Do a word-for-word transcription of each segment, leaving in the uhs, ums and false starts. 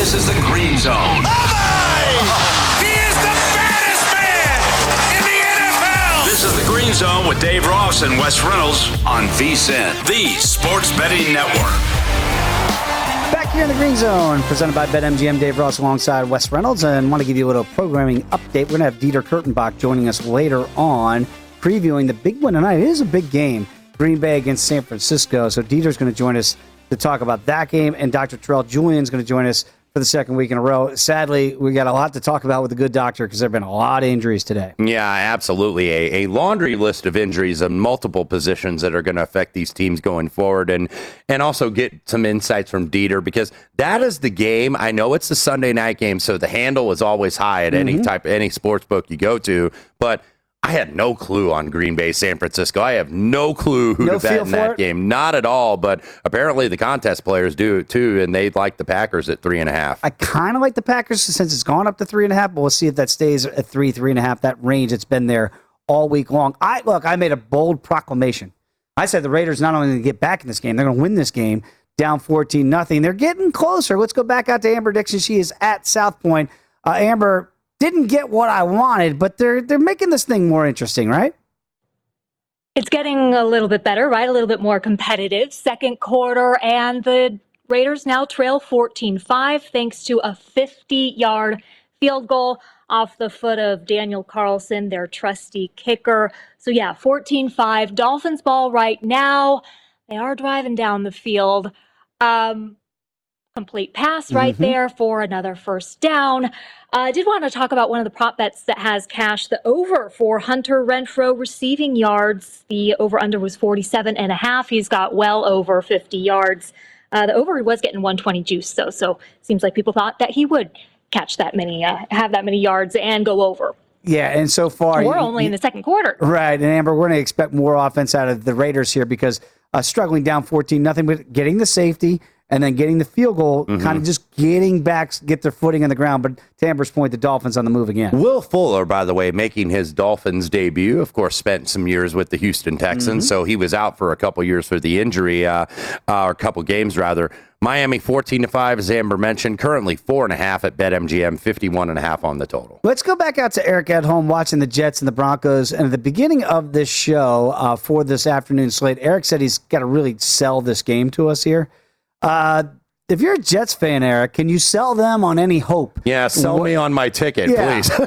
This is the Green Zone. Oh my! He is the baddest man in the N F L! This is the Green Zone with Dave Ross and Wes Reynolds on V S I N, the Sports Betting Network. Back here in the Green Zone, presented by BetMGM. Dave Ross alongside Wes Reynolds, and want to give you a little programming update. We're going to have Dieter Kurtenbach joining us later on, previewing the big one tonight. It is a big game, Green Bay against San Francisco. So Dieter's going to join us to talk about that game, and Doctor Terrell Julian's going to join us for the second week in a row. Sadly, we got a lot to talk about with the good doctor because there have been a lot of injuries today. Yeah, absolutely. A, a laundry list of injuries in multiple positions that are going to affect these teams going forward, and and also get some insights from Dieter, because that is the game. I know it's the Sunday night game, so the handle is always high at mm-hmm. any type any sports book you go to, but I had no clue on Green Bay, San Francisco. I have no clue who no to bet in that it? game. Not at all, but apparently the contest players do too, and they like the Packers at three and a half. I kind of like the Packers since it's gone up to three and a half, but we'll see if that stays at three, three and a half, that range it's been there all week long. I Look, I made a bold proclamation. I said the Raiders not only going to get back in this game, they're going to win this game down fourteen nothing. They're getting closer. Let's go back out to Amber Dixon. She is at South Point. Uh, Amber, didn't get what I wanted, but they're they're making this thing more interesting, right? It's getting a little bit better, right? A little bit more competitive. Second quarter, and the Raiders now trail fourteen five thanks to a fifty-yard field goal off the foot of Daniel Carlson, their trusty kicker. So yeah, fourteen five. Dolphins ball right now. They are driving down the field. Um, complete pass right mm-hmm. there for another first down. Uh, I did want to talk about one of the prop bets that has cash, the over for Hunter Renfrow receiving yards. The over-under was forty-seven and a half. He's got well over fifty yards. Uh, the over was getting one twenty juice, though, so it seems like people thought that he would catch that many, uh, have that many yards and go over. Yeah, and so far... We're you, only you, in the second quarter. Right, and Amber, we're going to expect more offense out of the Raiders here because uh, struggling down fourteen nothing, but getting the safety and then getting the field goal, mm-hmm. kind of just getting back, get their footing on the ground. But to Amber's point, the Dolphins on the move again. Will Fuller, by the way, making his Dolphins debut, of course, spent some years with the Houston Texans, mm-hmm. so he was out for a couple years for the injury, uh, uh, or a couple games, rather. Miami fourteen to five, as Amber mentioned, currently four and a half at BetMGM, fifty-one and a half on the total. Let's go back out to Eric at home watching the Jets and the Broncos. And at the beginning of this show uh, for this afternoon slate, Eric said he's got to really sell this game to us here. Uh, if you're a Jets fan, Eric, can you sell them on any hope? Yeah, sell what? me on my ticket, yeah. please.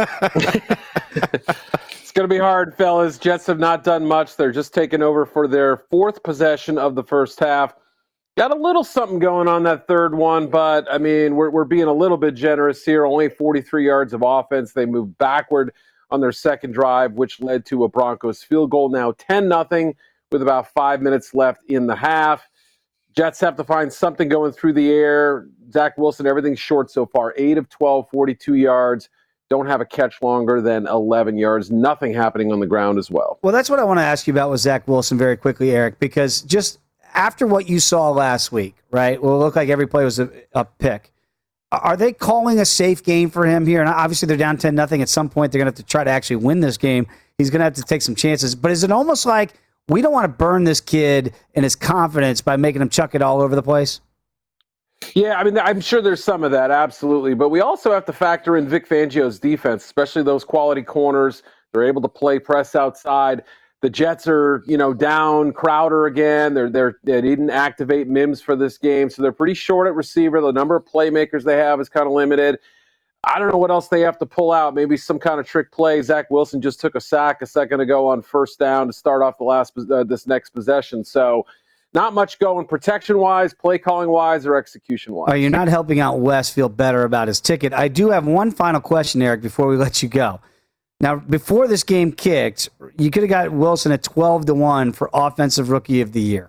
It's going to be hard, fellas. Jets have not done much. They're just taking over for their fourth possession of the first half. Got a little something going on that third one, but, I mean, we're we're being a little bit generous here. Only forty-three yards of offense. They moved backward on their second drive, which led to a Broncos field goal. Now ten nothing with about five minutes left in the half. Jets have to find something going through the air. Zach Wilson, everything's short so far. eight of twelve, forty-two yards. Don't have a catch longer than eleven yards. Nothing happening on the ground as well. Well, that's what I want to ask you about with Zach Wilson very quickly, Eric, because just after what you saw last week, right, well, it looked like every play was a, a pick. Are they calling a safe game for him here? And obviously they're down ten nothing. At some point, they're going to have to try to actually win this game. He's going to have to take some chances. But is it almost like we don't want to burn this kid and his confidence by making him chuck it all over the place? Yeah, I mean, I'm sure there's some of that, absolutely. But we also have to factor in Vic Fangio's defense, especially those quality corners. They're able to play press outside. The Jets are, you know, down Crowder again. They're, they're, they didn't activate Mims for this game, so they're pretty short at receiver. The number of playmakers they have is kind of limited. I don't know what else they have to pull out. Maybe some kind of trick play. Zach Wilson just took a sack a second ago on first down to start off the last uh, this next possession. So not much going protection-wise, play-calling-wise, or execution-wise. Oh, you're not helping out Wes feel better about his ticket. I do have one final question, Eric, before we let you go. Now, before this game kicked, you could have got Wilson at twelve to one for Offensive Rookie of the Year.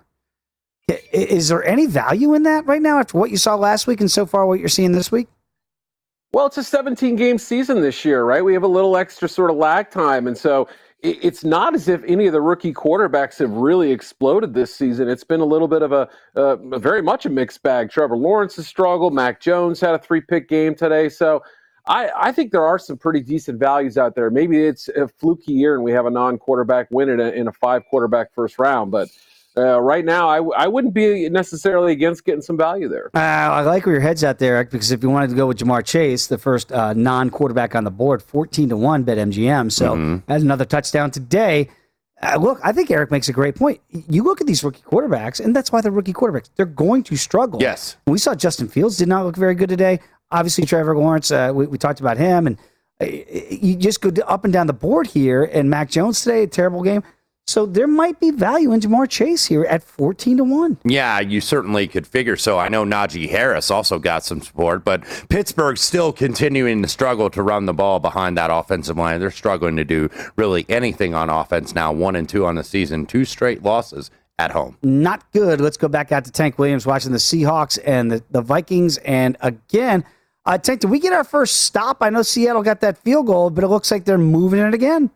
Is there any value in that right now after what you saw last week and so far what you're seeing this week? Well, it's a seventeen-game season this year, right? We have a little extra sort of lag time, and so it's not as if any of the rookie quarterbacks have really exploded this season. It's been a little bit of a, uh, very much a mixed bag. Trevor Lawrence has struggled. Mac Jones had a three-pick game today, so I, I think there are some pretty decent values out there. Maybe it's a fluky year and we have a non-quarterback win it in a five-quarterback first round, but Uh, right now, I, w- I wouldn't be necessarily against getting some value there. Uh, I like where your head's at there, Eric, because if you wanted to go with Jamar Chase, the first uh, non-quarterback on the board, fourteen to one BetMGM. So Mm-hmm. that's another touchdown today. Uh, look, I think Eric makes a great point. You look at these rookie quarterbacks, and that's why they're rookie quarterbacks. They're going to struggle. Yes. We saw Justin Fields did not look very good today. Obviously, Trevor Lawrence, uh, we, we talked about him. And uh, you just go up and down the board here. And Mac Jones today, a terrible game. So there might be value in Jamar Chase here at fourteen to one. Yeah, you certainly could figure so. I know Najee Harris also got some support, but Pittsburgh's still continuing to struggle to run the ball behind that offensive line. They're struggling to do really anything on offense now, one and two on the season, two straight losses at home. Not good. Let's go back out to Tank Williams watching the Seahawks and the, the Vikings. And again, uh, Tank, did we get our first stop? I know Seattle got that field goal, but it looks like they're moving it again.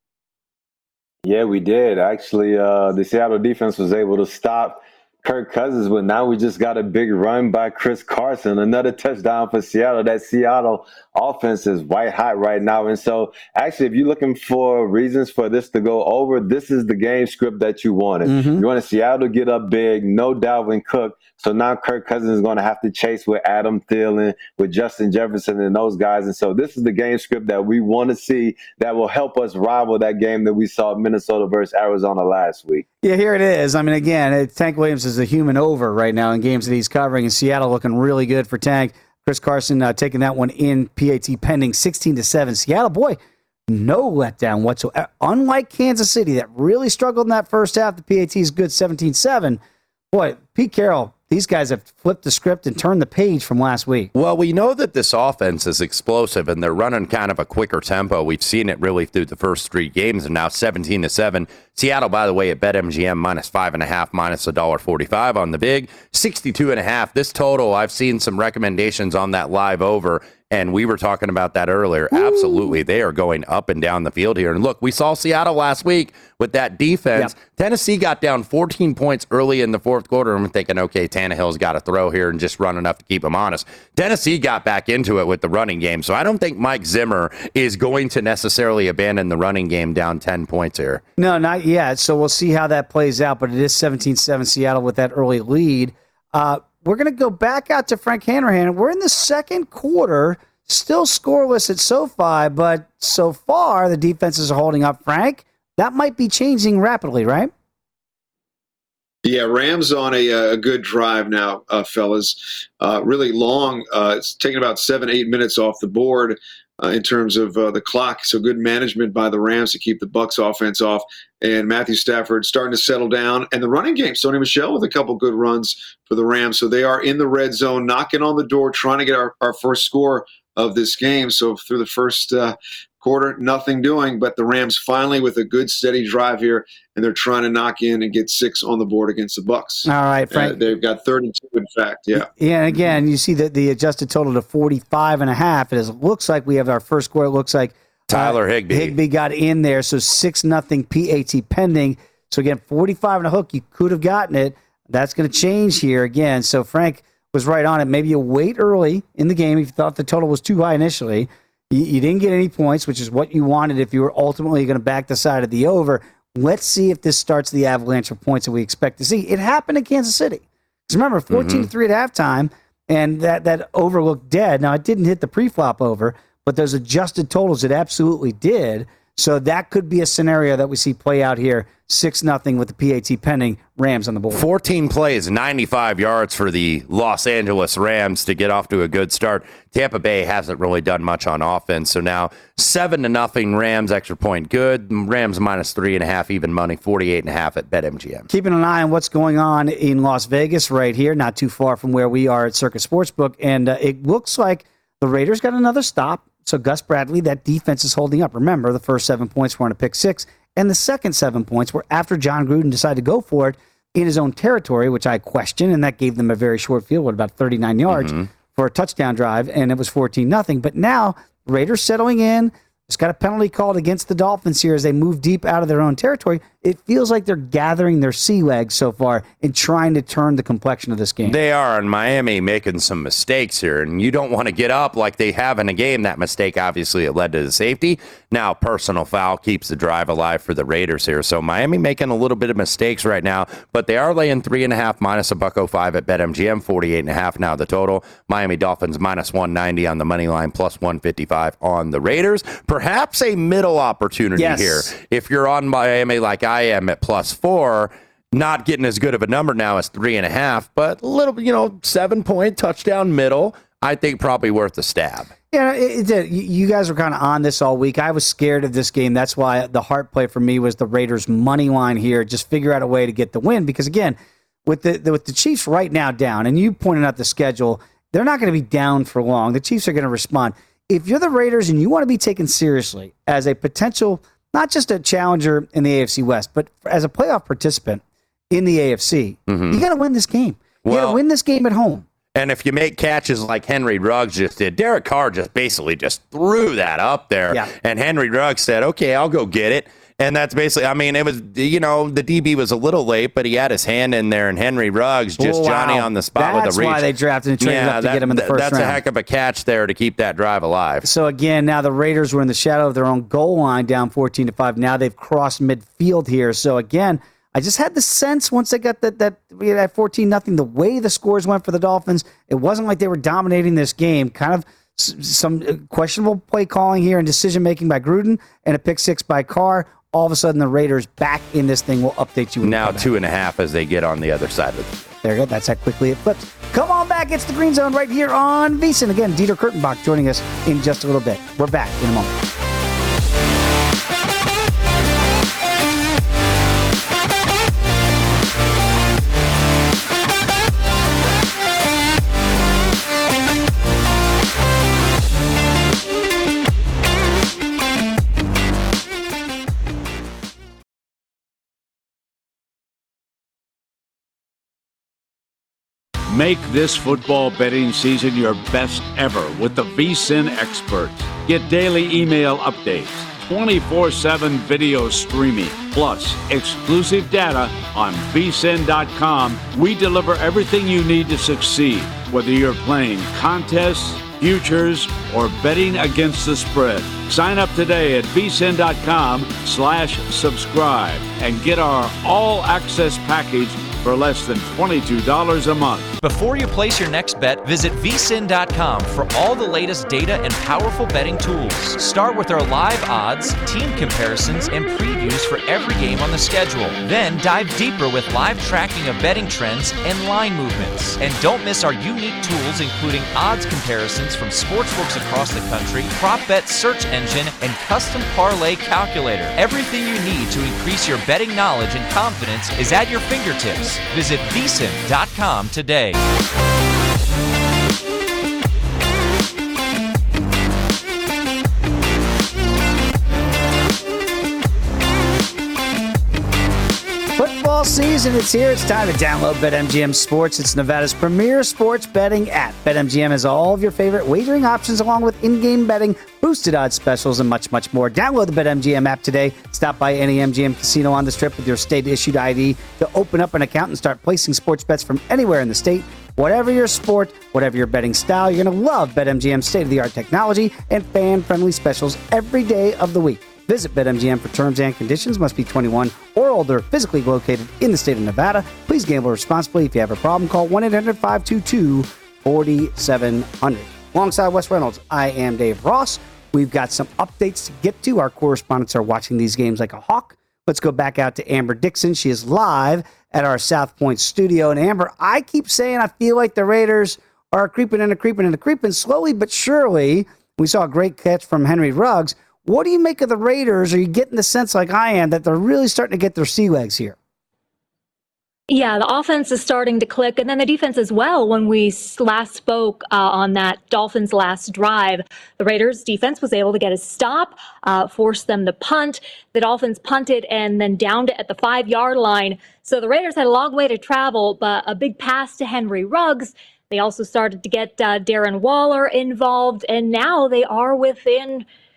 Yeah, we did. Actually, uh, the Seattle defense was able to stop Kirk Cousins, but now we just got a big run by Chris Carson. Another touchdown for Seattle. That Seattle offense is white hot right now. And so, actually, if you're looking for reasons for this to go over, this is the game script that you wanted. Mm-hmm. You wanted Seattle to get up big, no Dalvin Cook. So now Kirk Cousins is going to have to chase with Adam Thielen, with Justin Jefferson and those guys. And so this is the game script that we want to see that will help us rival that game that we saw Minnesota versus Arizona last week. Yeah, here it is. I mean, again, Tank Williams is a human over right now in games that he's covering, and Seattle looking really good for Tank. Chris Carson uh, taking that one in, P A T pending, sixteen to seven. Seattle, boy, no letdown whatsoever. Unlike Kansas City, that really struggled in that first half, the P A T is good, seventeen seven. Boy, Pete Carroll, these guys have flipped the script and turned the page from last week. Well, we know that this offense is explosive, and they're running kind of a quicker tempo. We've seen it really through the first three games, and now seventeen to seven. Seattle, by the way, at BetMGM, minus five and a half, minus one dollar forty-five on the big, sixty-two and a half. This total, I've seen some recommendations on that live over, and we were talking about that earlier. Ooh. Absolutely, they are going up and down the field here. And look, we saw Seattle last week with that defense. Yep. Tennessee got down fourteen points early in the fourth quarter, and I'm thinking, okay, Tannehill's got to throw here and just run enough to keep him honest. Tennessee got back into it with the running game, so I don't think Mike Zimmer is going to necessarily abandon the running game down ten points here. No, not yet. So we'll see how that plays out, but it is seventeen seven Seattle with that early lead. Uh, we're going to go back out to Frank Hanrahan. We're in the second quarter, still scoreless at SoFi, but so far the defenses are holding up. Frank, that might be changing rapidly, right? Yeah, Rams on a, a good drive now, uh, fellas. Uh, really long. Uh, it's taken about seven, eight minutes off the board uh, in terms of uh, the clock. So good management by the Rams to keep the Bucs offense off. And Matthew Stafford starting to settle down. And the running game, Sony Michel with a couple good runs for the Rams. So they are in the red zone, knocking on the door, trying to get our, our first score of this game. So through the first uh, quarter, nothing doing, but the Rams finally with a good steady drive here, and they're trying to knock in and get six on the board against the Bucs. All right, Frank. Uh, they've got thirty-two, in fact. Yeah. Yeah, and again, you see that the adjusted total to forty-five and a half. It is, looks like we have our first score. It looks like Tyler uh, Higbee. Higbee got in there, so six nothing P A T pending. So again, forty-five and a hook. You could have gotten it. That's going to change here again. So Frank was right on it. Maybe you wait early in the game if you thought the total was too high initially. You, you didn't get any points, which is what you wanted if you were ultimately going to back the side of the over. Let's see if this starts the avalanche of points that we expect to see. It happened in Kansas City. Because remember, fourteen to three at halftime, and that, that over looked dead. Now, it didn't hit the pre-flop over, but those adjusted totals, it absolutely did. So that could be a scenario that we see play out here, six nothing with the P A T pending, Rams on the board. fourteen plays, ninety-five yards for the Los Angeles Rams to get off to a good start. Tampa Bay hasn't really done much on offense, so now seven to nothing Rams, extra point good. Rams minus three and a half, even money, forty-eight and a half at BetMGM. Keeping an eye on what's going on in Las Vegas right here, not too far from where we are at Circus Sportsbook, and uh, it looks like the Raiders got another stop. So Gus Bradley, that defense is holding up. Remember, the first seven points were on a pick six, and the second seven points were after John Gruden decided to go for it in his own territory, which I question, and that gave them a very short field, with about thirty-nine yards mm-hmm. for a touchdown drive, and it was fourteen nothing. But now, Raiders settling in. It's got a penalty called against the Dolphins here as they move deep out of their own territory. it feels like they're gathering their sea legs so far and trying to turn the complexion of this game. They are, and Miami making some mistakes here, and you don't want to get up like they have in a game. That mistake, obviously, it led to the safety. Now, personal foul keeps the drive alive for the Raiders here. So Miami making a little bit of mistakes right now, but they are laying three and a half minus a buck oh five at BetMGM, forty-eight and a half now the total. Miami Dolphins minus one ninety on the money line, plus one fifty-five on the Raiders. Perhaps a middle opportunity Yes. here. If you're on Miami like I am at plus four, not getting as good of a number now as three and a half, but a little, you know, seven point touchdown middle, I think probably worth a stab. Yeah, it, it, you guys were kind of on this all week. I was scared of this game. That's why the heart play for me was the Raiders money line here. Just figure out a way to get the win, because again, with the, the with the Chiefs right now down, and you pointed out the schedule, they're not going to be down for long. The Chiefs are going to respond. If you're the Raiders and you want to be taken seriously as a potential, not just a challenger in the A F C West, but as a playoff participant in the A F C, Mm-hmm. you got to win this game. You got Well- to win this game at home. And if you make catches like Henry Ruggs just did, Derek Carr just basically just threw that up there. Yeah. And Henry Ruggs said, okay, I'll go get it. And that's basically, I mean, it was, you know, the D B was a little late, but he had his hand in there, and Henry Ruggs just Oh, wow. Johnny on the spot That's with a reach. why they drafted and traded up to that- get him in the that- first that's round. a heck of a catch there to keep that drive alive. So again, now the Raiders were in the shadow of their own goal line, down fourteen to five. Now they've crossed midfield here. So again, I just had the sense once they got that that we had fourteen nothing, the way the scores went for the Dolphins, it wasn't like they were dominating this game. Kind of s- some questionable play calling here and decision making by Gruden, and a pick six by Carr. All of a sudden, the Raiders back in this thing. We'll update you. when we Now come back. two and a half as they get on the other side of it. There you go. That's how quickly it flips. Come on back. It's the Green Zone right here on VSiN. Again, Dieter Kurtenbach joining us in just a little bit. We're back in a moment. Make this football betting season your best ever with the VSiN experts. Get daily email updates, twenty-four seven video streaming, plus exclusive data on V S I N dot com. We deliver everything you need to succeed, whether you're playing contests, futures, or betting against the spread. Sign up today at V S I N dot com slash subscribe and get our all-access package for less than twenty-two dollars a month. Before you place your next bet, visit V S I N dot com for all the latest data and powerful betting tools. Start with our live odds, team comparisons, and previews for every game on the schedule. Then dive deeper with live tracking of betting trends and line movements. And don't miss our unique tools, including odds comparisons from sportsbooks across the country, prop bet search engine, and custom parlay calculator. Everything you need to increase your betting knowledge and confidence is at your fingertips. Visit V S I N dot com today. Football season, it's here. It's time to download BetMGM Sports. It's Nevada's premier sports betting app. BetMGM has all of your favorite wagering options, along with in-game betting, boosted odds specials, and much, much more. Download the BetMGM app today. Stop by any M G M casino on the Strip with your state-issued I D to open up an account and start placing sports bets from anywhere in the state. Whatever your sport, whatever your betting style, you're going to love BetMGM's state-of-the-art technology and fan-friendly specials every day of the week. Visit BetMGM for terms and conditions. Must be twenty-one or older, physically located in the state of Nevada. Please gamble responsibly. If you have a problem, call one eight hundred five two two four seven zero zero. Alongside Wes Reynolds, I am Dave Ross. We've got some updates to get to. Our correspondents are watching these games like a hawk. Let's go back out to Amber Dixon. She is live at our South Point studio. And Amber, I keep saying I feel like the Raiders are creeping and creeping and creeping slowly but surely. We saw a great catch from Henry Ruggs. What do you make of the Raiders? Are you getting the sense, like I am, that they're really starting to get their sea legs here? Yeah, the offense is starting to click, and then the defense as well. When we last spoke uh, on that Dolphins last drive, the Raiders defense was able to get a stop, uh, force them to punt. The Dolphins punted and then downed it at the five-yard line. So the Raiders had a long way to travel, but a big pass to Henry Ruggs. They also started to get uh, Darren Waller involved, and now they are within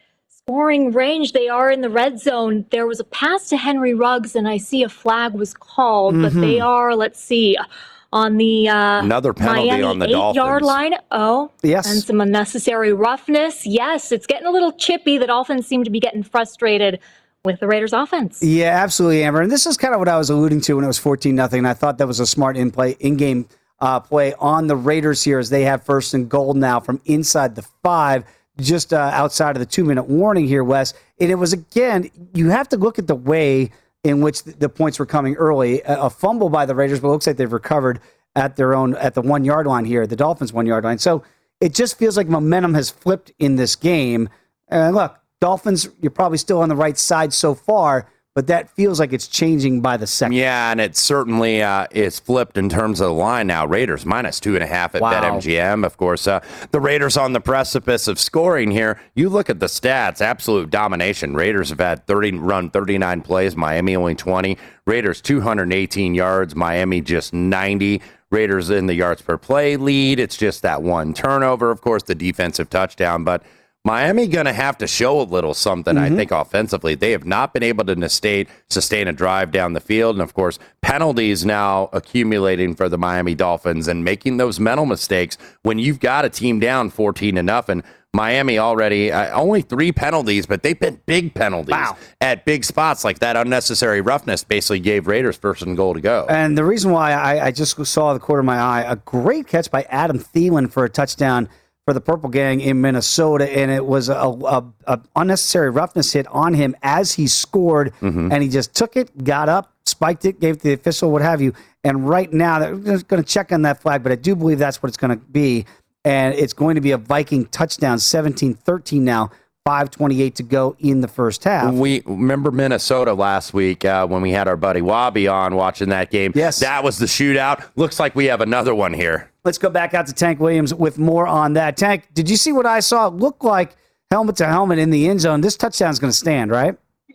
scoring range. They are in the red zone. There was a pass to Henry Ruggs, and I see a flag was called, mm-hmm. but they are, let's see, on the uh, another penalty Miami on the eight-yard line. Oh, yes. And some unnecessary roughness. Yes, it's getting a little chippy. The Dolphins seem to be getting frustrated with the Raiders offense. Yeah, absolutely, Amber. And this is kind of what I was alluding to when it was fourteen nothing, and I thought that was a smart in-play, in-game uh, play on the Raiders here as they have first and goal now from inside the five, just uh, outside of the two-minute warning here, Wes. And it was, again, you have to look at the way in which the points were coming early. A, a fumble by the Raiders, but it looks like they've recovered at their own, at the one-yard line here, the Dolphins' one-yard line. So it just feels like momentum has flipped in this game. And look, Dolphins, you're probably still on the right side so far, but that feels like it's changing by the second. Yeah, and it certainly uh, is flipped in terms of the line now. Raiders minus two and a half at wow. BetMGM. Of course, uh, the Raiders on the precipice of scoring here. You look at the stats, absolute domination. Raiders have had thirty run thirty-nine plays, Miami only twenty. Raiders two hundred eighteen yards, Miami just ninety. Raiders in the yards per play lead. It's just that one turnover, of course, the defensive touchdown, but Miami going to have to show a little something, mm-hmm. I think, offensively. They have not been able to sustain, sustain a drive down the field. And, of course, penalties now accumulating for the Miami Dolphins and making those mental mistakes when you've got a team down fourteen to nothing. Miami already, uh, only three penalties, but they've been big penalties wow. at big spots like that. Unnecessary roughness basically gave Raiders first and goal to go. And the reason why I, I just saw the corner of my eye, a great catch by Adam Thielen for a touchdown for the Purple Gang in Minnesota, and it was a, a, a unnecessary roughness hit on him as he scored, mm-hmm. and he just took it, got up, spiked it, gave it to the official, what have you. And right now, they're going to check on that flag, but I do believe that's what it's going to be, and it's going to be a Viking touchdown, seventeen thirteen now, five twenty-eight to go in the first half. We remember Minnesota last week uh, when we had our buddy Wabi on watching that game. Yes. That was the shootout. Looks like we have another one here. Let's go back out to Tank Williams with more on that. Tank, did you see what I saw? It looked like helmet to helmet in the end zone. This touchdown's going to stand, right?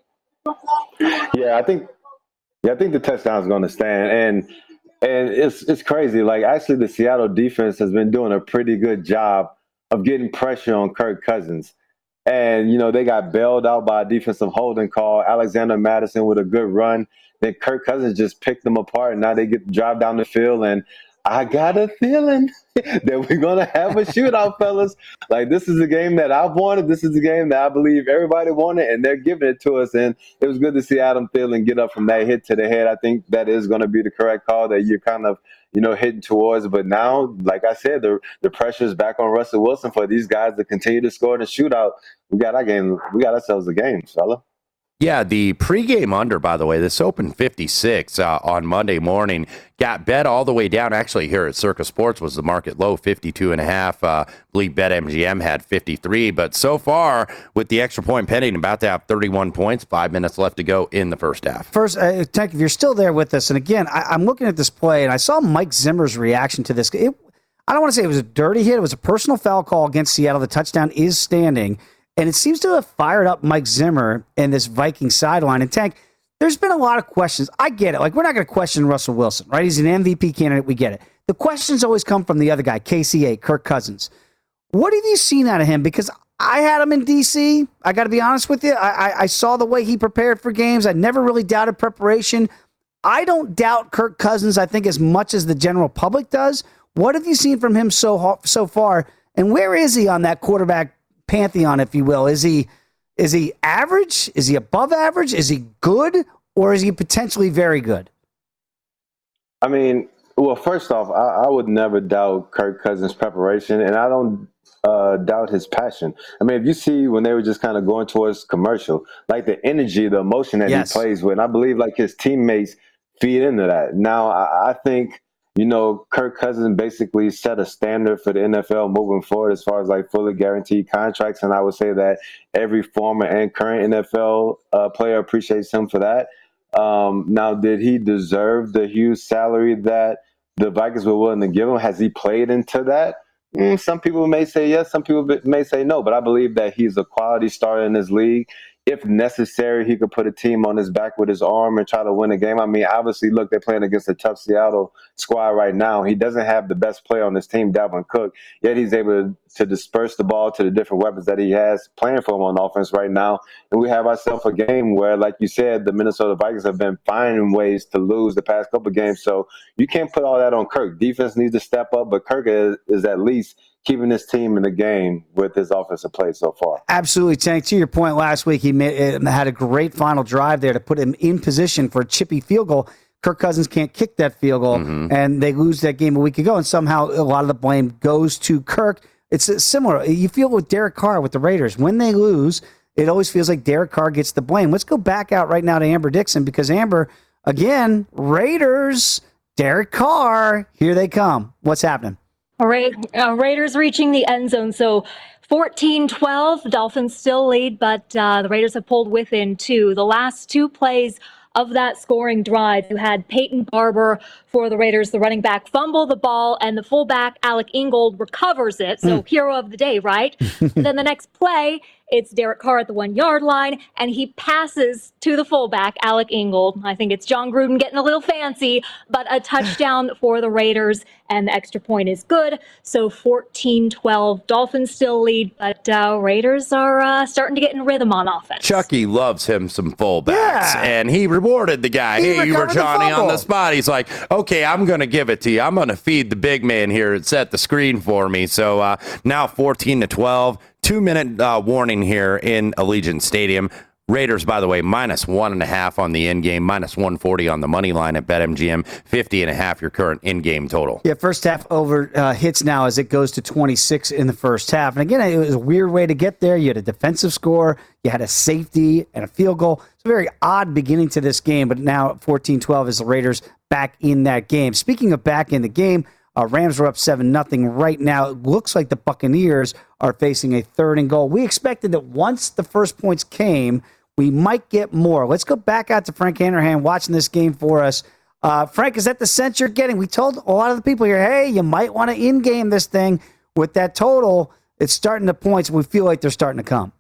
Yeah, I think. Yeah, I think the touchdown's going to stand, and and it's it's crazy. Like actually, the Seattle defense has been doing a pretty good job of getting pressure on Kirk Cousins. And, you know, they got bailed out by a defensive holding call. Alexander Madison with a good run. Then Kirk Cousins just picked them apart. And now they get to drive down the field. And I got a feeling that we're going to have a shootout, fellas. Like, this is a game that I've wanted. This is a game that I believe everybody wanted. And they're giving it to us. And it was good to see Adam Thielen get up from that hit to the head. I think that is going to be the correct call that you're kind of, you know, hitting towards. But now, like I said, the the pressure is back on Russell Wilson for these guys to continue to score in the shootout. We got our game. We got ourselves a game, fella. Yeah, the pregame under, by the way, this opened fifty-six uh, on Monday morning. Got bet all the way down. Actually, here at Circa Sports was the market low, fifty-two and a half. Uh, I believe BetMGM had fifty-three. But so far, with the extra point pending, about to have thirty-one points, five minutes left to go in the first half. First, uh, Tank, if you're still there with us, and again, I, I'm looking at this play, and I saw Mike Zimmer's reaction to this. It, I don't want to say it was a dirty hit. It was a personal foul call against Seattle. The touchdown is standing. And it seems to have fired up Mike Zimmer and this Viking sideline. And Tank, there's been a lot of questions. I get it. Like, we're not going to question Russell Wilson, right? He's an M V P candidate. We get it. The questions always come from the other guy, K C A, Kirk Cousins. What have you seen out of him? Because I had him in D C. I got to be honest with you. I, I, I saw the way he prepared for games. I never really doubted preparation. I don't doubt Kirk Cousins, I think, as much as the general public does. What have you seen from him so so far? And where is he on that quarterback pantheon, if you will? Is he is he average? Is he above average? Is he good? Or is he potentially very good? I mean, well, first off, I, I would never doubt Kirk Cousins' preparation, and I don't uh, doubt his passion. I mean, if you see when they were just kind of going towards commercial, like the energy, the emotion that yes. he plays with, and I believe like his teammates feed into that. Now, I, I think, you know, Kirk Cousins basically set a standard for the N F L moving forward as far as like fully guaranteed contracts. And I would say that every former and current N F L uh, player appreciates him for that. Um, now, did he deserve the huge salary that the Vikings were willing to give him? Has he played into that? Mm, some people may say yes, some people may say no, but I believe that he's a quality starter in this league. if necessary, he could put a team on his back with his arm and try to win a game. I mean, obviously, look, they're playing against a tough Seattle squad right now. He doesn't have the best player on this team, Dalvin Cook, yet he's able to, to disperse the ball to the different weapons that he has playing for him on offense right now. And we have ourselves a game where, like you said, the Minnesota Vikings have been finding ways to lose the past couple of games. So you can't put all that on Kirk. Defense needs to step up, but Kirk is, is at least keeping this team in the game with his offensive play so far. Absolutely, Tank. To your point, last week he made, had a great final drive there to put him in position for a chippy field goal. Kirk Cousins can't kick that field goal, mm-hmm. and they lose that game a week ago, and somehow a lot of the blame goes to Kirk. It's similar. You feel with Derek Carr with the Raiders. When they lose, it always feels like Derek Carr gets the blame. Let's go back out right now to Amber Dixon, because Amber, again, Raiders, Derek Carr, here they come. What's happening? All right, uh, Raiders reaching the end zone. So fourteen twelve, Dolphins still lead, but uh, the Raiders have pulled within two. The last two plays of that scoring drive, you had Peyton Barber for the Raiders, the running back, fumble the ball, and the fullback, Alec Ingold, recovers it. So mm. hero of the day, right? Then the next play, it's Derek Carr at the one-yard line, and he passes to the fullback, Alec Ingold. I think it's John Gruden getting a little fancy, but a touchdown for the Raiders, and the extra point is good. So fourteen twelve, Dolphins still lead, but uh, Raiders are uh, starting to get in rhythm on offense. Chucky loves him some fullbacks, yeah. and he rewarded the guy. He hey, you were Johnny the on the spot. He's like, okay, I'm going to give it to you. I'm going to feed the big man here and set the screen for me. So uh, now fourteen to twelve. Two-minute uh, warning here in Allegiant Stadium. Raiders, by the way, minus one and a half on the in-game, minus one forty on the money line at BetMGM, fifty and a half your current in-game total. Yeah, first half over uh, hits now as it goes to twenty-six in the first half. And again, it was a weird way to get there. You had a defensive score, you had a safety and a field goal. It's a very odd beginning to this game, but now fourteen twelve is the Raiders back in that game. Speaking of back in the game, Uh, Rams are up seven nothing right now. It looks like the Buccaneers are facing a third and goal. We expected that once the first points came, we might get more. Let's go back out to Frank Hanrahan watching this game for us. Uh, Frank, is that the sense you're getting? We told a lot of the people here, hey, you might want to in-game this thing with that total. It's starting to points. We feel like they're starting to come.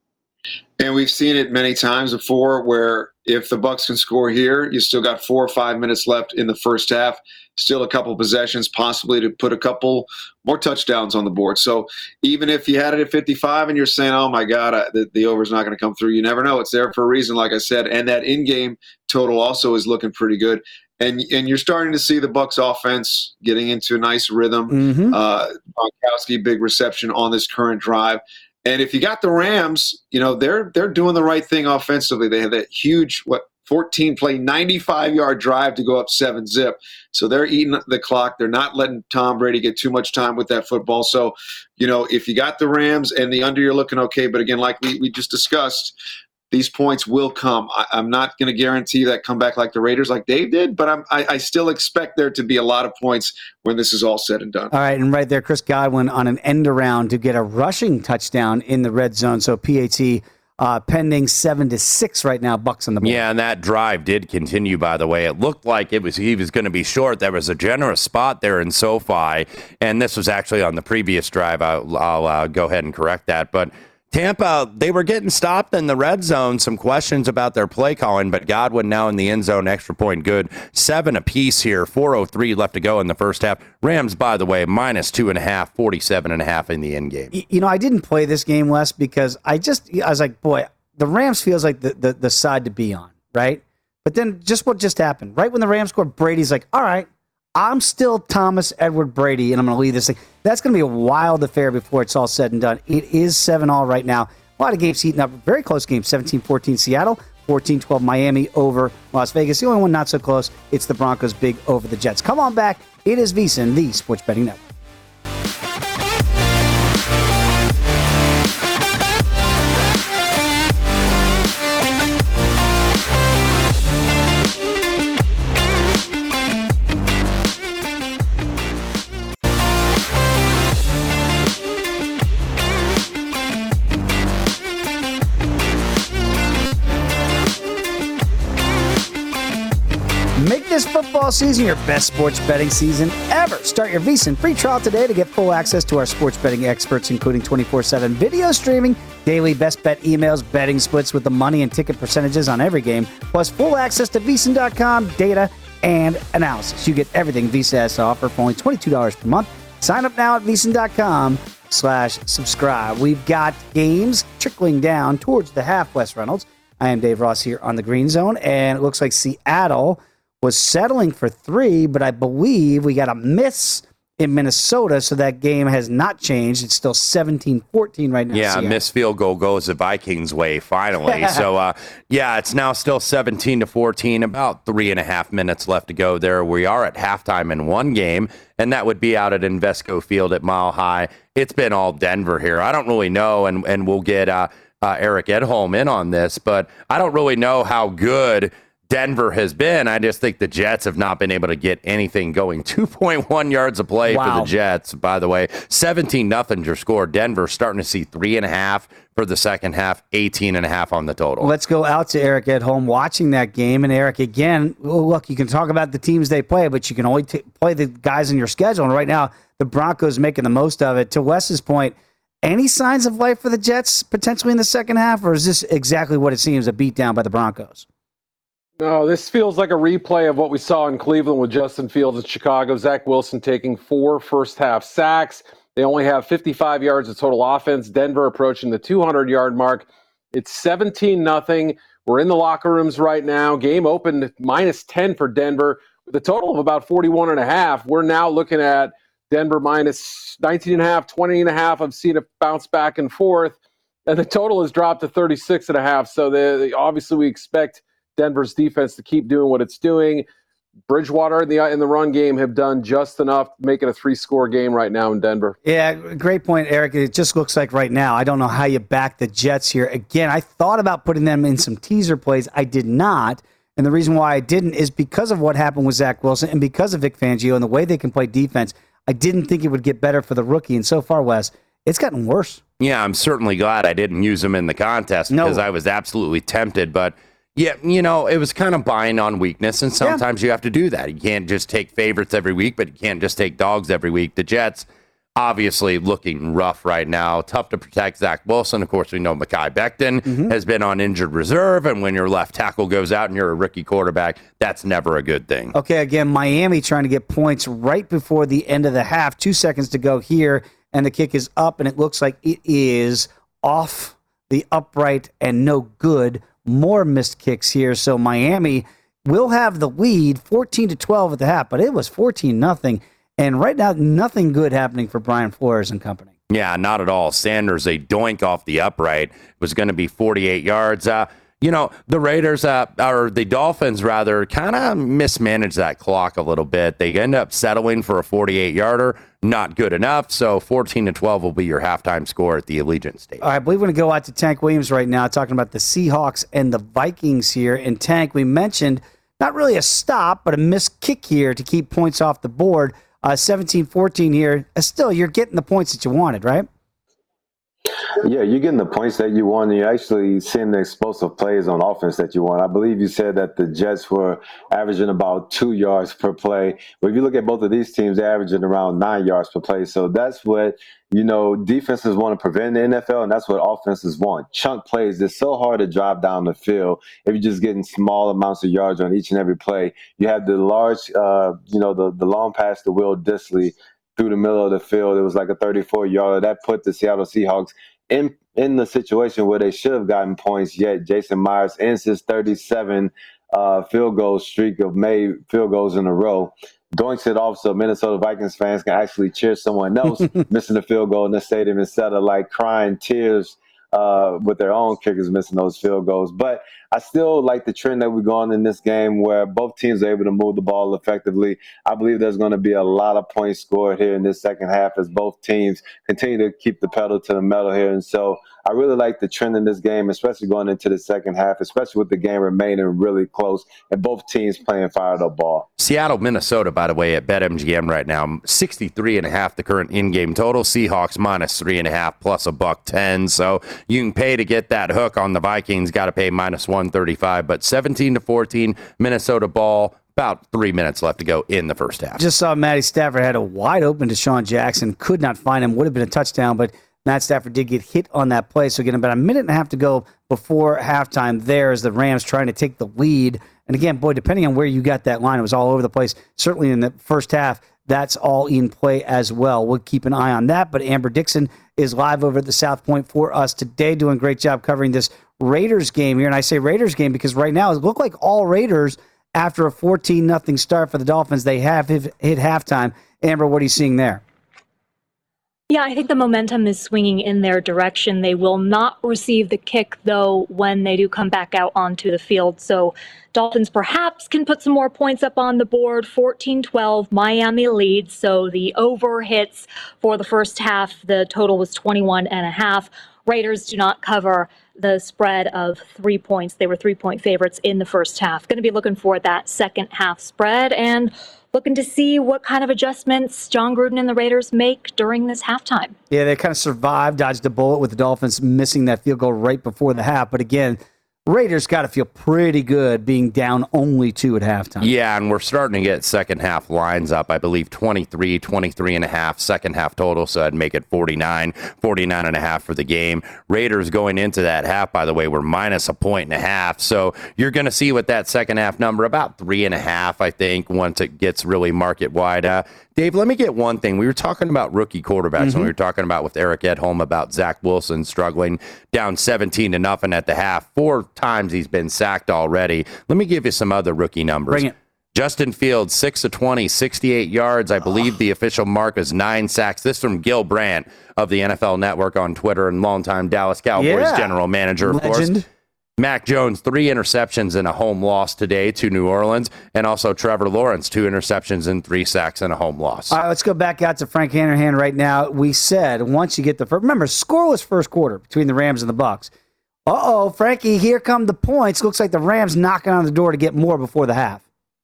And we've seen it many times before where if the Bucs can score here, you still got four or five minutes left in the first half, still a couple possessions, possibly to put a couple more touchdowns on the board. So even if you had it at fifty-five and you're saying, oh, my God, I, the, the over's not going to come through, you never know. It's there for a reason, like I said. And that in-game total also is looking pretty good. And and you're starting to see the Bucs offense getting into a nice rhythm. Mm-hmm. Uh, Gronkowski, big reception on this current drive. And if you got the Rams, you know, they're they're doing the right thing offensively. They have that huge, what, fourteen-play, ninety-five-yard drive to go up seven zip. So they're eating the clock. They're not letting Tom Brady get too much time with that football. So, you know, if you got the Rams and the under, you're looking okay. But again, like we, we just discussed, these points will come. I, I'm not going to guarantee that come back like the Raiders, like Dave did, but I'm, I, I still expect there to be a lot of points when this is all said and done. All right, and right there, Chris Godwin on an end around to get a rushing touchdown in the red zone. So P A T uh, pending seven to six right now. Bucks on the board. Yeah, and that drive did continue. By the way, it looked like it was he was going to be short. There was a generous spot there in SoFi, and this was actually on the previous drive. I'll, I'll uh, go ahead and correct that, but. Tampa, they were getting stopped in the red zone. Some questions about their play calling, but Godwin now in the end zone, extra point good. Seven apiece here, four oh three left to go in the first half. Rams, by the way, minus two and a half, forty-seven and a half in the end game. You know, I didn't play this game, Wes, because I just, I was like, boy, the Rams feels like the, the, the side to be on, right? But then just what just happened, right when the Rams scored, Brady's like, all right, I'm still Thomas Edward Brady, and I'm going to lead this thing. That's going to be a wild affair before it's all said and done. It is seven all right now. A lot of games heating up. Very close game. seventeen fourteen Seattle, fourteen twelve Miami over Las Vegas. The only one not so close, it's the Broncos big over the Jets. Come on back. It is VSiN, the Sports Betting Network. football season, your best sports betting season ever. Start your VSiN free trial today to get full access to our sports betting experts, including twenty-four seven video streaming, daily best bet emails, betting splits with the money and ticket percentages on every game, plus full access to V S I N dot com data and analysis. You get everything VSiN has to offer for only twenty-two dollars per month. Sign up now at V S I N dot com slash subscribe. We've got games trickling down towards the half, Wes Reynolds. I am Dave Ross here on the Green Zone, and it looks like Seattle was settling for three, but I believe we got a miss in Minnesota, so that game has not changed. It's still seventeen fourteen right now. Yeah, Seattle. missed field goal goes the Vikings' way finally. so, uh, yeah, it's now still seventeen to fourteen, about three and a half minutes left to go there. We are at halftime in one game, and that would be out at Invesco Field at Mile High. It's been all Denver here. I don't really know, and, and we'll get uh, uh, Eric Edholm in on this, but I don't really know how good Denver has been. I just think the Jets have not been able to get anything going. two point one yards of play wow. for the Jets, by the way. seventeen nothing your score. Denver starting to see three and a half for the second half, eighteen and a half on the total. Let's go out to Eric at home watching that game. And Eric, again, look, you can talk about the teams they play, but you can only t- play the guys in your schedule. And right now, the Broncos making the most of it. To Wes's point, any signs of life for the Jets potentially in the second half, or is this exactly what it seems, a beatdown by the Broncos? No, this feels like a replay of what we saw in Cleveland with Justin Fields in Chicago. Zach Wilson taking four first-half sacks. They only have fifty-five yards of total offense. Denver approaching the two hundred yard mark. It's seventeen nothing. We're in the locker rooms right now. Game opened minus ten for Denver with a total of about forty-one and a half. We're now looking at Denver minus nineteen and a half, twenty and a half. I've seen it bounce back and forth. And the total has dropped to thirty-six and a half. So they, they, obviously we expect Denver's defense to keep doing what it's doing. Bridgewater in the in the run game have done just enough to make it a three-score game right now in Denver. Yeah, great point, Eric. It just looks like right now, I don't know how you back the Jets here. Again, I thought about putting them in some teaser plays. I did not. And the reason why I didn't is because of what happened with Zach Wilson and because of Vic Fangio and the way they can play defense. I didn't think it would get better for the rookie. And so far, Wes, it's gotten worse. Yeah, I'm certainly glad I didn't use him in the contest because no. I was absolutely tempted. But yeah, you know, it was kind of buying on weakness, and sometimes yeah. you have to do that. You can't just take favorites every week, but you can't just take dogs every week. The Jets, obviously looking rough right now. Tough to protect Zach Wilson. Of course, we know Mekhi Becton mm-hmm. has been on injured reserve, and when your left tackle goes out and you're a rookie quarterback, that's never a good thing. Okay, again, Miami trying to get points right before the end of the half. Two seconds to go here, and the kick is up, and it looks like it is off the upright and no good. More missed kicks here, so Miami will have the lead, fourteen to twelve at the half, but it was fourteen nothing, and right now nothing good happening for Brian Flores and company. Yeah, not at all. Sanders, a doink off the upright, was going to be forty-eight yards. Uh, you know, the Raiders, uh, or the Dolphins rather, kind of mismanaged that clock a little bit. They end up settling for a forty-eight yarder. Not good enough, so fourteen to twelve will be your halftime score at the Allegiant Stadium. All right, I believe we're going to go out to Tank Williams right now, talking about the Seahawks and the Vikings here. And Tank, we mentioned not really a stop, but a missed kick here to keep points off the board. Uh, seventeen fourteen here. Uh, still, you're getting the points that you wanted, right? Yeah, you're getting the points that you want. And you're actually seeing the explosive plays on offense that you want. I believe you said that the Jets were averaging about two yards per play. But if you look at both of these teams, they're averaging around nine yards per play. So that's what, you know, defenses want to prevent in the N F L, and that's what offenses want. Chunk plays. It's so hard to drive down the field if you're just getting small amounts of yards on each and every play. You have the large, uh, you know, the, the long pass to Will Dissly through the middle of the field. It was like a thirty-four yarder. That put the Seattle Seahawks in in the situation where they should have gotten points, yet Jason Myers ends his thirty-seven uh, field goal streak of made field goals in a row. Doinks it off so Minnesota Vikings fans can actually cheer someone else missing the field goal in the stadium instead of like crying tears uh, with their own kickers missing those field goals. But I still like the trend that we're going in this game where both teams are able to move the ball effectively. I believe there's going to be a lot of points scored here in this second half as both teams continue to keep the pedal to the metal here. And so I really like the trend in this game, especially going into the second half, especially with the game remaining really close and both teams playing fired up ball. Seattle, Minnesota, by the way, at BetMGM right now, sixty-three and a half the current in-game total. Seahawks minus three and a half plus a buck ten. So you can pay to get that hook on the Vikings. Got to pay minus one thirty-five, but seventeen to fourteen, Minnesota ball. about three minutes left to go in the first half. Just saw Matty Stafford had a wide open Deshaun Jackson, could not find him, would have been a touchdown, but Matt Stafford did get hit on that play. So again, about a minute and a half to go before halftime there as the Rams trying to take the lead. And again, boy, depending on where you got that line, it was all over the place. Certainly in the first half, that's all in play as well. We'll keep an eye on that. But Amber Dixon is live over at the South Point for us today, doing a great job covering this Raiders game here. And I say Raiders game because right now it looks like all Raiders, after a fourteen nothing start for the Dolphins, they have hit, hit halftime. Amber, what are you seeing there? Yeah, I think the momentum is swinging in their direction. They will not receive the kick, though, when they do come back out onto the field. So Dolphins perhaps can put some more points up on the board. fourteen twelve, Miami leads. So the over hits for the first half. The total was twenty-one and a half. Raiders do not cover the spread of three points. They were three-point favorites in the first half. Going to be looking for that second half spread and looking to see what kind of adjustments John Gruden and the Raiders make during this halftime. Yeah, they kind of survived, dodged a bullet with the Dolphins missing that field goal right before the half. But again, Raiders got to feel pretty good being down only two at halftime. Yeah, and we're starting to get second half lines up. I believe twenty-three, twenty-three and a half second half total, so I'd make it forty-nine, forty-nine and a half for the game. Raiders going into that half, by the way, were minus a point and a half. So you're going to see with that second half number about three and a half, I think, once it gets really market wide. Uh, Dave, let me get one thing. We were talking about rookie quarterbacks, mm-hmm. and we were talking about with Eric Edholm about Zach Wilson struggling down seventeen to nothing at the half. Four times he's been sacked already. Let me give you some other rookie numbers. Bring it. Justin Fields, six of twenty, sixty-eight yards. I believe oh. the official mark is nine sacks. This from Gil Brandt of the N F L Network on Twitter and longtime Dallas Cowboys yeah. general manager, of Legend. course. Mac Jones, three interceptions and a home loss today to New Orleans. And also Trevor Lawrence, two interceptions and three sacks and a home loss. All right, let's go back out to Frank Hanahan right now. We said once you get the first, remember, scoreless first quarter between the Rams and the Bucs. Uh-oh, Frankie, here come the points. Looks like the Rams knocking on the door to get more before the half.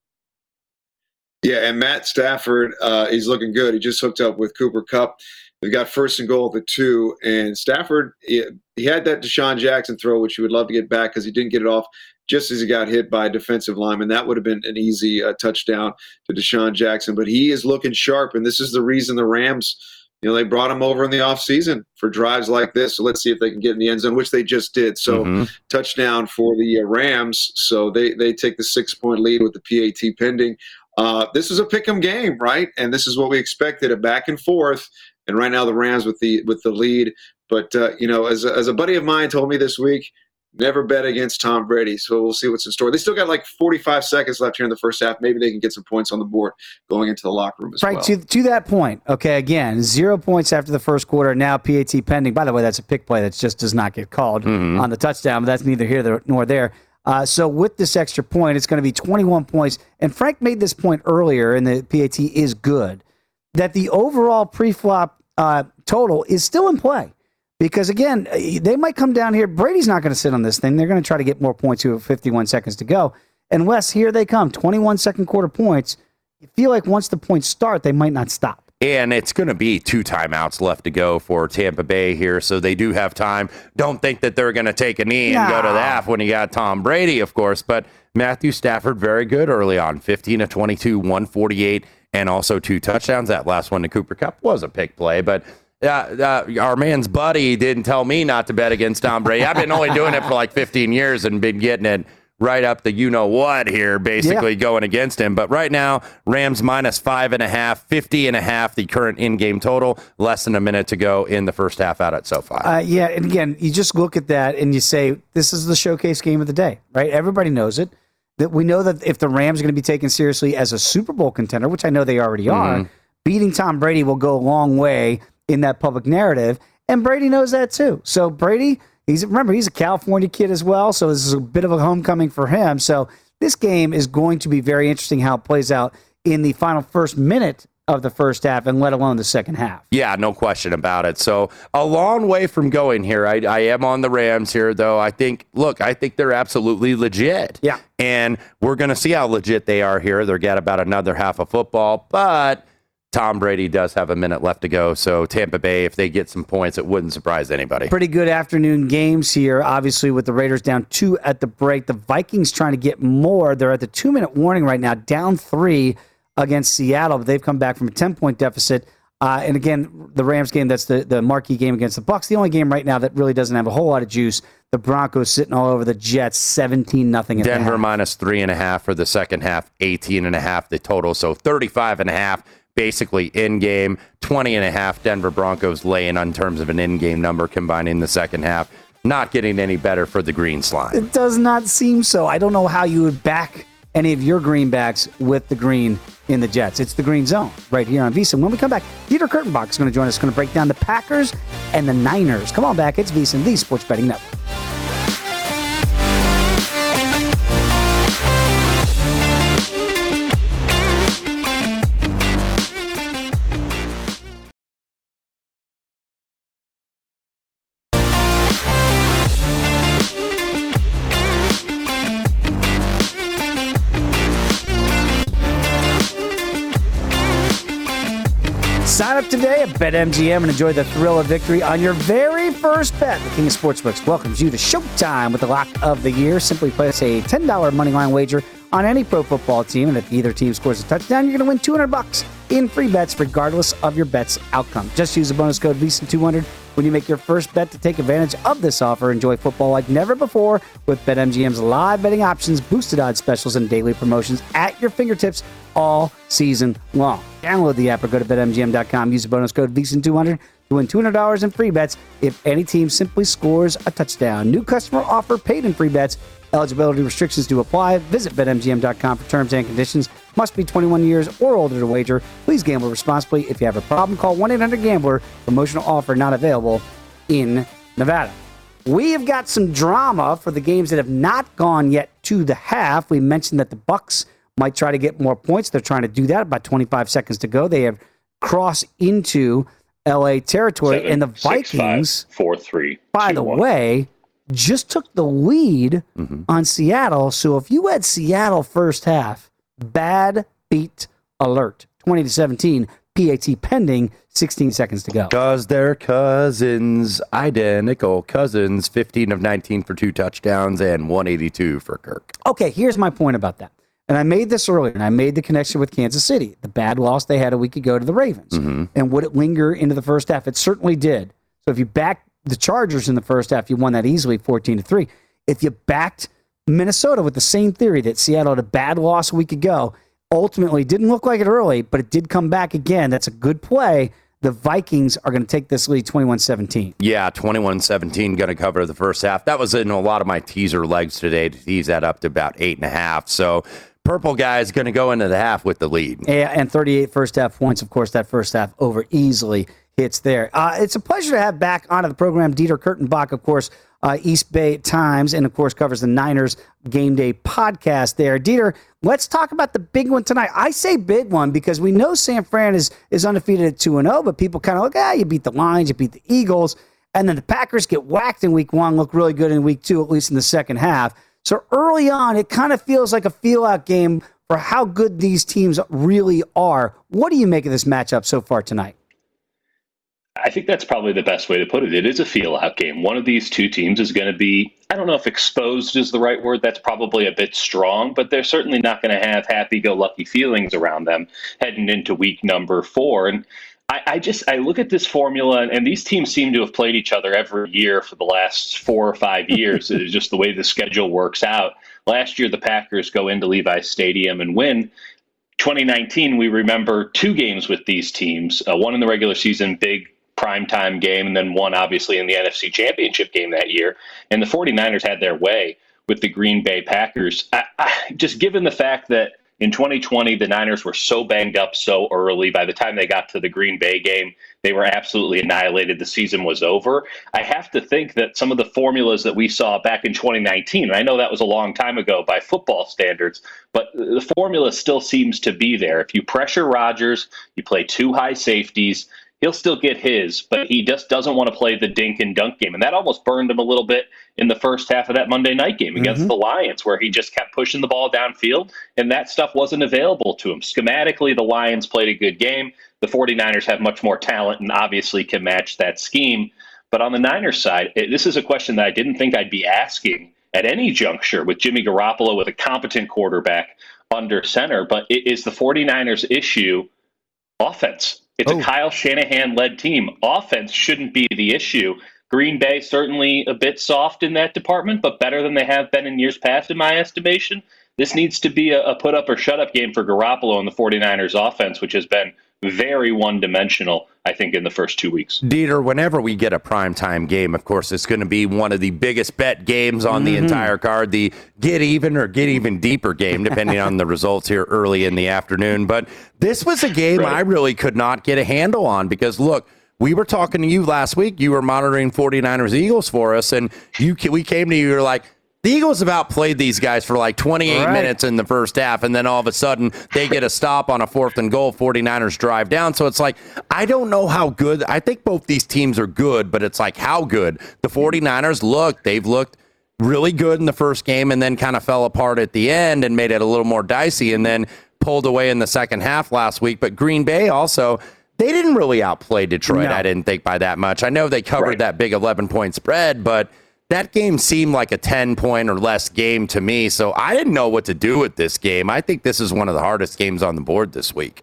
Yeah, and Matt Stafford, uh, he's looking good. He just hooked up with Cooper Kupp. They've got first and goal at the two, and Stafford, he, he had that Deshaun Jackson throw, which he would love to get back because he didn't get it off just as he got hit by a defensive lineman. That would have been an easy uh, touchdown to Deshaun Jackson, but he is looking sharp, and this is the reason the Rams, you know, they brought him over in the offseason for drives like this. So let's see if they can get in the end zone, which they just did. So mm-hmm. touchdown for the uh, Rams. So they, they take the six-point lead with the P A T pending. Uh, this is a pick'em game, right? And this is what we expected, a back and forth. And right now the Rams with the with the lead. But, uh, you know, as a, as a buddy of mine told me this week, never bet against Tom Brady. So we'll see what's in store. They still got like forty-five seconds left here in the first half. Maybe they can get some points on the board going into the locker room as right, well. To, to that point, okay, again, zero points after the first quarter. Now P A T pending. By the way, that's a pick play that just does not get called mm-hmm. on the touchdown. But that's neither here nor there. Uh, so with this extra point, it's going to be twenty-one points. And Frank made this point earlier, and the P A T is good, that the overall pre-flop uh, total is still in play. Because, again, they might come down here. Brady's not going to sit on this thing. They're going to try to get more points with fifty-one seconds to go. And, Wes, here they come, twenty-one second quarter points. You feel like once the points start, they might not stop. And it's going to be two timeouts left to go for Tampa Bay here, so they do have time. Don't think that they're going to take a knee and nah. go to the half when you got Tom Brady, of course. But Matthew Stafford, very good early on, fifteen of twenty-two, one forty-eight, and also two touchdowns. That last one to Cooper Kupp was a pick play, but uh, uh, our man's buddy didn't tell me not to bet against Tom Brady. I've been only doing it for like fifteen years and been getting it right up the you-know-what here, basically yeah. going against him. But right now, Rams minus five and a half, fifty and a half, the current in-game total, less than a minute to go in the first half out at SoFi. Uh, yeah, and again, you just look at that and you say, this is the showcase game of the day, right? Everybody knows it. That we know that if the Rams are going to be taken seriously as a Super Bowl contender, which I know they already are, mm-hmm. beating Tom Brady will go a long way in that public narrative, and Brady knows that too. So Brady... He's remember, he's a California kid as well, so this is a bit of a homecoming for him. So this game is going to be very interesting how it plays out in the final first minute of the first half, and let alone the second half. Yeah, no question about it. So a long way from going here. I, I am on the Rams here, though. I think, look, I think they're absolutely legit. Yeah. And we're going to see how legit they are here. They've got about another half of football, but Tom Brady does have a minute left to go. So Tampa Bay, if they get some points, it wouldn't surprise anybody. Pretty good afternoon games here, obviously, with the Raiders down two at the break. The Vikings trying to get more. They're at the two-minute warning right now, down three against Seattle, but they've come back from a ten-point deficit. Uh, and again, the Rams game, that's the, the marquee game against the Bucs. The only game right now that really doesn't have a whole lot of juice. The Broncos sitting all over the Jets, seventeen nothing. Denver minus three and a half for the second half, eighteen and a half the total. So thirty-five and a half basically in game, twenty and a half Denver Broncos laying on terms of an in-game number combining the second half. Not getting any better for the green slime. It does not seem so. I don't know how you would back any of your greenbacks with the green in the Jets. It's the green zone right here on VSiN. When we come back, Dieter Kurtenbach is going to join us. Going to break down the Packers and the Niners. Come on back. It's VSiN, the Sports Betting Network. Sign up today at BetMGM and enjoy the thrill of victory on your very first bet. The King of Sportsbooks welcomes you to Showtime with the lock of the year. Simply place a ten dollars moneyline wager on any pro football team, and if either team scores a touchdown, you're going to win two hundred bucks in free bets regardless of your bet's outcome. Just use the bonus code V S I N two hundred when you make your first bet to take advantage of this offer. Enjoy football like never before with BetMGM's live betting options, boosted odds specials, and daily promotions at your fingertips all season long. Download the app or go to Bet M G M dot com. Use the bonus code V S I N two hundred to win two hundred dollars in free bets if any team simply scores a touchdown. New customer offer, paid in free bets. Eligibility restrictions do apply. Visit Bet M G M dot com for terms and conditions. Must be twenty-one years or older to wager. Please gamble responsibly. If you have a problem, call one eight hundred gambler. Promotional offer not available in Nevada. We have got some drama for the games that have not gone yet to the half. We mentioned that the Bucs might try to get more points. They're trying to do that. About twenty-five seconds to go. They have crossed into L A territory. Seven, and the six, Vikings, five, four, three, by two, the one. way, just took the lead mm-hmm. on Seattle. So if you had Seattle first half, bad beat alert. twenty to seventeen, P A T pending, sixteen seconds to go. Because they're cousins, identical cousins, fifteen of nineteen for two touchdowns and one eighty-two for Kirk. Okay, here's my point about that. And I made this earlier, and I made the connection with Kansas City, the bad loss they had a week ago to the Ravens. Mm-hmm. And would it linger into the first half? It certainly did. So if you backed the Chargers in the first half, you won that easily, fourteen to three. If you backed Minnesota with the same theory that Seattle had a bad loss a week ago, ultimately didn't look like it early, but it did come back again. That's a good play. The Vikings are going to take this lead twenty-one seventeen. Yeah, twenty-one seventeen going to cover the first half. That was in a lot of my teaser legs today to tease that up to about eight and a half. So Purple guy is going to go into the half with the lead. Yeah, and thirty-eight first half points. Of course, that first half over easily hits there. Uh, it's a pleasure to have back onto the program Dieter Kurtenbach, of course, uh, East Bay Times, and of course covers the Niners Game Day podcast there. Dieter, let's talk about the big one tonight. I say big one because we know San Fran is is undefeated at two and oh, but people kind of look, ah, you beat the Lions, you beat the Eagles, and then the Packers get whacked in week one, look really good in week two, at least in the second half. So early on, it kind of feels like a feel-out game for how good these teams really are. What do you make of this matchup so far tonight? I think that's probably the best way to put it. It is a feel-out game. One of these two teams is going to be, I don't know if exposed is the right word. That's probably a bit strong, but they're certainly not going to have happy-go-lucky feelings around them heading into week number four. And I, I just, I look at this formula, and, and these teams seem to have played each other every year for the last four or five years. It's just the way the schedule works out. Last year, the Packers go into Levi's Stadium and win. twenty nineteen, we remember two games with these teams, uh, one in the regular season, big primetime game, and then one obviously in the N F C Championship game that year. And the 49ers had their way with the Green Bay Packers. I, I, just given the fact that in twenty twenty, the Niners were so banged up so early. By the time they got to the Green Bay game, they were absolutely annihilated. The season was over. I have to think that some of the formulas that we saw back in twenty nineteen, and I know that was a long time ago by football standards, but the formula still seems to be there. If you pressure Rodgers, you play two high safeties, he'll still get his, but he just doesn't want to play the dink and dunk game. And that almost burned him a little bit in the first half of that Monday night game against mm-hmm. the Lions, where he just kept pushing the ball downfield, and that stuff wasn't available to him. Schematically, the Lions played a good game. The 49ers have much more talent and obviously can match that scheme. But on the Niners side, it, this is a question that I didn't think I'd be asking at any juncture with Jimmy Garoppolo, with a competent quarterback under center. But it is the 49ers issue offense. It's oh. a Kyle Shanahan-led team. Offense shouldn't be the issue. Green Bay certainly a bit soft in that department, but better than they have been in years past, in my estimation. This needs to be a, a put-up or shut-up game for Garoppolo and the 49ers offense, which has been very one-dimensional, I think, in the first two weeks. Dieter, whenever we get a primetime game, of course, it's going to be one of the biggest bet games on mm-hmm. the entire card, the get even or get even deeper game, depending on the results here early in the afternoon. But this was a game right. I really could not get a handle on because, look, we were talking to you last week. You were monitoring 49ers Eagles for us, and you we came to you, you were like, the Eagles have outplayed these guys for like twenty-eight right. minutes in the first half, and then all of a sudden they get a stop on a fourth and goal. 49ers drive down. So it's like, I don't know how good. I think both these teams are good, but it's like how good. The 49ers look, they've looked really good in the first game and then kind of fell apart at the end and made it a little more dicey and then pulled away in the second half last week. But Green Bay also, they didn't really outplay Detroit, no. I didn't think, by that much. I know they covered right. that big eleven-point spread, but that game seemed like a ten-point or less game to me, so I didn't know what to do with this game. I think this is one of the hardest games on the board this week.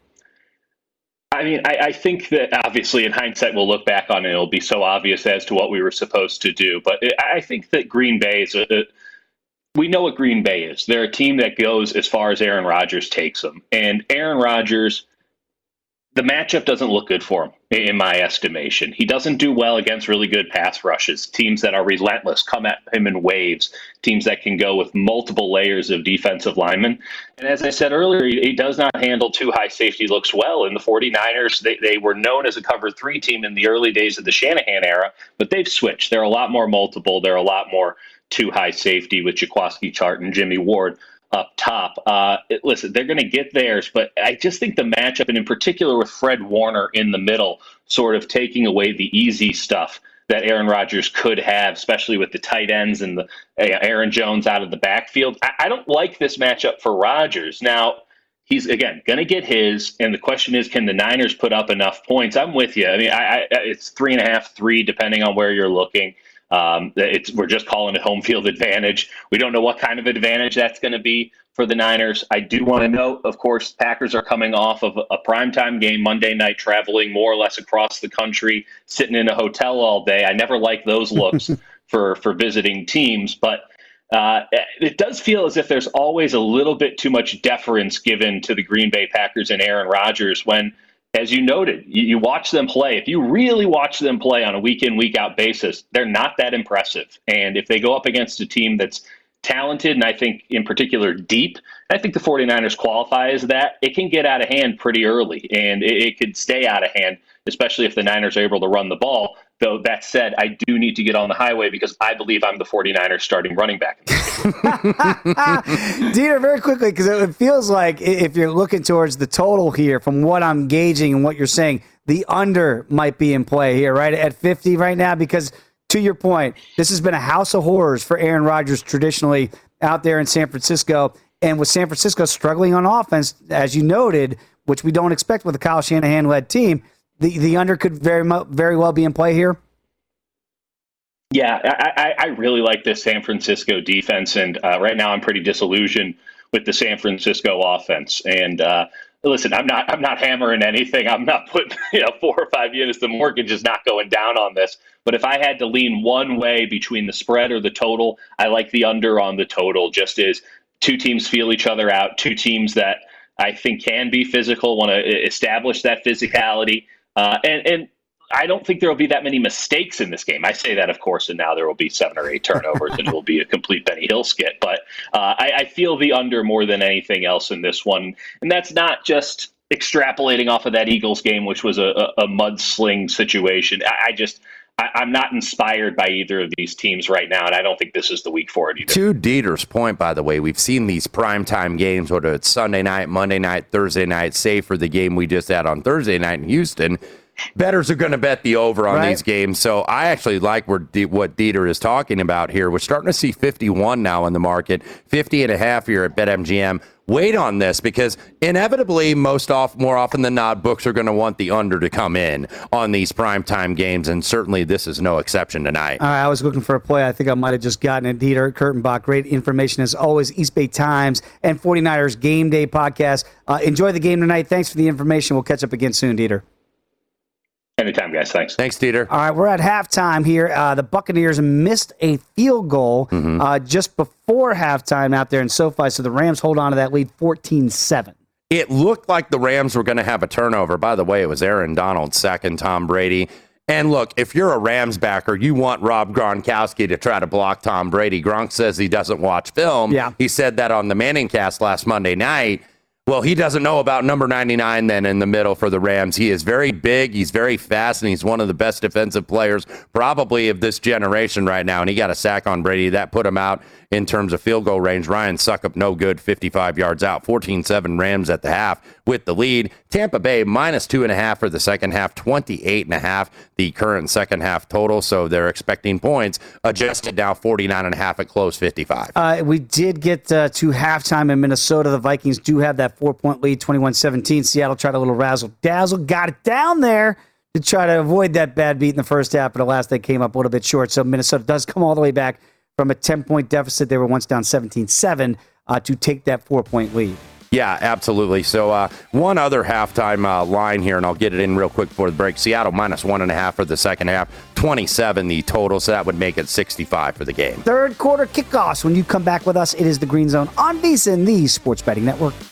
I mean, I, I think that obviously in hindsight we'll look back on it. It'll be so obvious as to what we were supposed to do. But it, I think that Green Bay is a, a – we know what Green Bay is. They're a team that goes as far as Aaron Rodgers takes them. And Aaron Rodgers – the matchup doesn't look good for him, in my estimation. He doesn't do well against really good pass rushes, teams that are relentless, come at him in waves, teams that can go with multiple layers of defensive linemen. And as I said earlier, he, he does not handle two high safety looks well. In the 49ers, they, they were known as a cover three team in the early days of the Shanahan era, but they've switched. They're a lot more multiple. They're a lot more two high safety with Jaquiski Tartt and Jimmy Ward up top. Uh, it, listen, they're going to get theirs, but I just think the matchup, and in particular with Fred Warner in the middle, sort of taking away the easy stuff that Aaron Rodgers could have, especially with the tight ends and the uh, Aaron Jones out of the backfield. I, I don't like this matchup for Rodgers. Now, he's, again, going to get his, and the question is, can the Niners put up enough points? I'm with you. I mean, I, I, it's three and a half, three, depending on where you're looking. Um, it's we're just calling it home field advantage. We don't know what kind of advantage that's going to be for the Niners. I do want to note, of course, Packers are coming off of a primetime game Monday night, traveling more or less across the country, sitting in a hotel all day. I never like those looks for, for visiting teams, but uh, it does feel as if there's always a little bit too much deference given to the Green Bay Packers and Aaron Rodgers when, as you noted, you, you watch them play. If you really watch them play on a week-in, week-out basis, they're not that impressive. And if they go up against a team that's talented, and I think in particular deep, I think the 49ers qualify as that, it can get out of hand pretty early, and it, it could stay out of hand, especially if the Niners are able to run the ball. Though that said, I do need to get on the highway because I believe I'm the 49ers starting running back. Dieter, very quickly, because it feels like if you're looking towards the total here, from what I'm gauging and what you're saying, the under might be in play here, right, at fifty right now, because to your point, this has been a house of horrors for Aaron Rodgers traditionally out there in San Francisco. And with San Francisco struggling on offense, as you noted, which we don't expect with a Kyle Shanahan-led team, the, the under could very very well be in play here. Yeah, I, I really like this San Francisco defense, and uh, right now I'm pretty disillusioned with the San Francisco offense. And uh, listen, I'm not I'm not hammering anything. I'm not putting you know four or five units. The mortgage is not going down on this. But if I had to lean one way between the spread or the total, I like the under on the total. Just as two teams feel each other out, two teams that I think can be physical, want to establish that physicality. Uh, and, and I don't think there will be that many mistakes in this game. I say that, of course, and now there will be seven or eight turnovers and it will be a complete Benny Hill skit. But uh, I, I feel the under more than anything else in this one. And that's not just extrapolating off of that Eagles game, which was a, a, a mudsling situation. I, I just... I, I'm not inspired by either of these teams right now, and I don't think this is the week for it either. To Dieter's point, by the way, we've seen these primetime games, whether it's Sunday night, Monday night, Thursday night, save for the game we just had on Thursday night in Houston. Bettors are going to bet the over on right. these games. So I actually like what Dieter is talking about here. We're starting to see fifty-one now in the market, fifty and a half here at BetMGM. wait on this because inevitably, most off, more often than not, books are going to want the under to come in on these primetime games, and certainly this is no exception tonight. All right, I was looking for a play. I think I might have just gotten it. Dieter Kurtenbach, great information as always. East Bay Times and forty-niners Game Day podcast. Uh, enjoy the game tonight. Thanks for the information. We'll catch up again soon, Dieter. Anytime, guys. Thanks. Thanks, Dieter. All right, we're at halftime here. Uh, the Buccaneers missed a field goal Mm-hmm. uh, just before halftime out there in SoFi, so the Rams hold on to that lead fourteen seven. It looked like the Rams were going to have a turnover. By the way, it was Aaron Donald sacking Tom Brady. And look, if you're a Rams backer, you want Rob Gronkowski to try to block Tom Brady. Gronk says he doesn't watch film. Yeah. He said that on the Manning cast last Monday night. Well, he doesn't know about number ninety-nine then in the middle for the Rams. He is very big, he's very fast, and he's one of the best defensive players probably of this generation right now. And he got a sack on Brady. That put him out in terms of field goal range. Ryan Suckup, no good, fifty-five yards out. fourteen seven Rams at the half with the lead. Tampa Bay minus two and a half for the second half, twenty-eight and a half the current second half total. So they're expecting points. Adjusted now forty-nine and a half at close, fifty-five. Uh, we did get uh, to halftime in Minnesota. The Vikings do have that four-point lead, twenty-one seventeen. Seattle tried a little razzle-dazzle, got it down there to try to avoid that bad beat in the first half, but at last they came up a little bit short. So Minnesota does come all the way back from a ten-point deficit. They were once down seventeen seven uh, to take that four-point lead. Yeah, absolutely. So uh, one other halftime uh, line here, and I'll get it in real quick before the break. Seattle minus one and a half for the second half, twenty-seven the total, so that would make it sixty-five for the game. Third quarter kickoffs. When you come back with us, it is the Green Zone on VSiN, the Sports Betting Network.